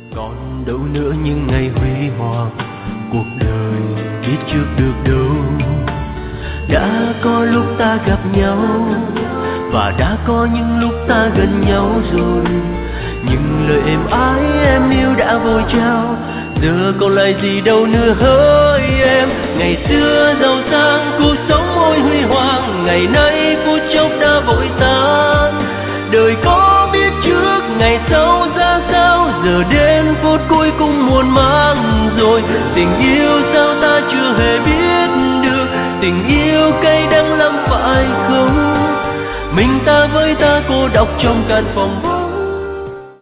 Còn đâu nữa những ngày huy hoàng, cuộc đời biết trước được đâu. Đã có lúc ta gặp nhau, và đã có những lúc ta gần nhau rồi. Nhưng lời êm ái em yêu đã vội trao, giờ còn lại gì đâu nữa hỡi em. Ngày xưa giàu sang cuộc sống ôi huy hoàng, ngày nay phút chốc đã vội tan. Đời có biết trước ngày sau ra sao, giờ đến phút cuối cùng muộn màng rồi. Tình yêu sao ta chưa hề biết được, tình yêu cay đắng lắm phải không? Mình ta với ta cô độc trong căn phòng.